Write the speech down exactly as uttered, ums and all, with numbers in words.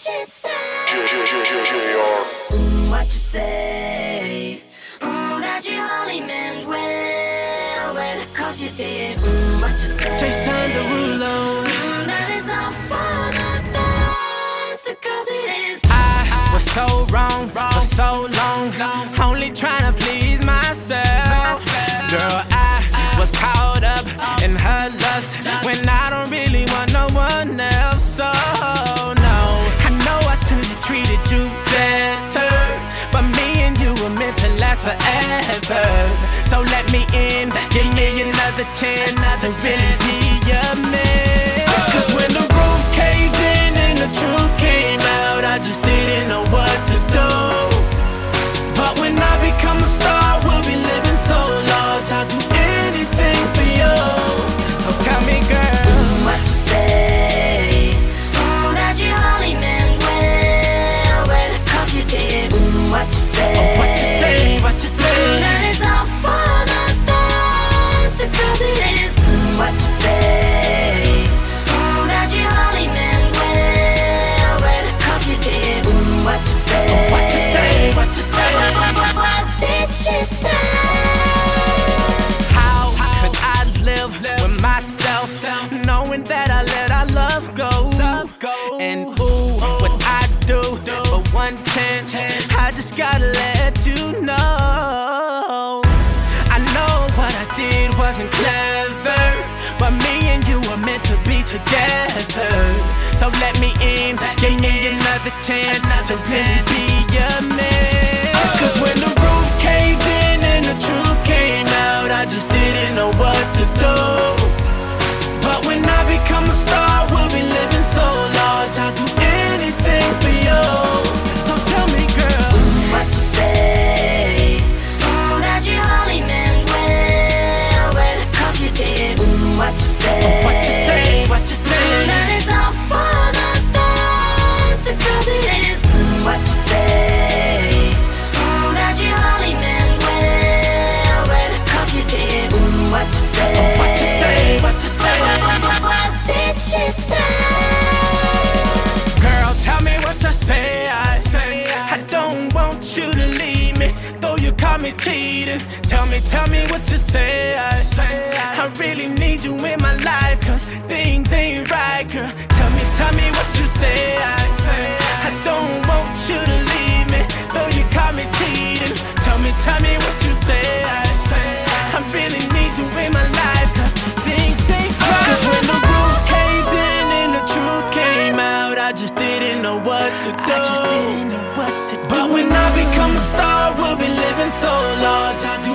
she say? Mm, what you say? Mm, that you only meant well, well, cause you did. Mm, what you say? Jason Derulo. Mm, that it's all for the best, cause it is. I was so wrong for so long, only trying to please myself. Girl, I was caught up in her lust when I don't really want no one else. So no, I know I should've treated you better, but me and you were meant to last forever. So let me in, give me another chance to really be your man. Cause when the roof caved in and the truth came out, I just didn't know what to do. But when I become a star, we'll be living so large, I'll do anything for you. So tell me, girl, what you say? Mm, that you only meant well, well, cause you did. Mm, what you say? oh, what you say, what you say? Mm, that it's all for the best, cause it is. Mm, what you say? Mm, that you only meant well, well, cause you did. Mm, what you say? oh, what you say, what you say? What, what, what, what did she say? How could I live with myself, knowing that I let our love go? And ooh, what I do for one chance, I just gotta let you know. I know what I did wasn't clever, but me and you were meant to be together. So let me in, give me another chance to really be your man. Cause when the roof caved in and the truth came out, I just didn't know what to do. But when I become a star, we'll be living so large, I'll do anything for you. So tell me, girl, what you say? Mm, that you only meant well, well, cause you did. Mm, what you say? what you say, what you say? Mm, that it's all for the best, cause it is. Mm, what you say? Mm, that you only meant well, well, cause you did. Mm, what you say? what you say, what you say? What, what, what, what did she say? Girl, tell me what you say. I say I don't want you to leave me, though you caught me cheating. Tell me, tell me what you say. I say I really need you in my life, cause things ain't right, girl. Tell me, tell me what you say. I say I don't want you to leave me, though you caught me cheating. Tell me, tell me what you say. I say I really need you in my life, cause things ain't right. Cause when the roof caved in and the truth came out, I just didn't know what to do. I just didn't know what to do. But when I become a star, we'll be living so large, I'll do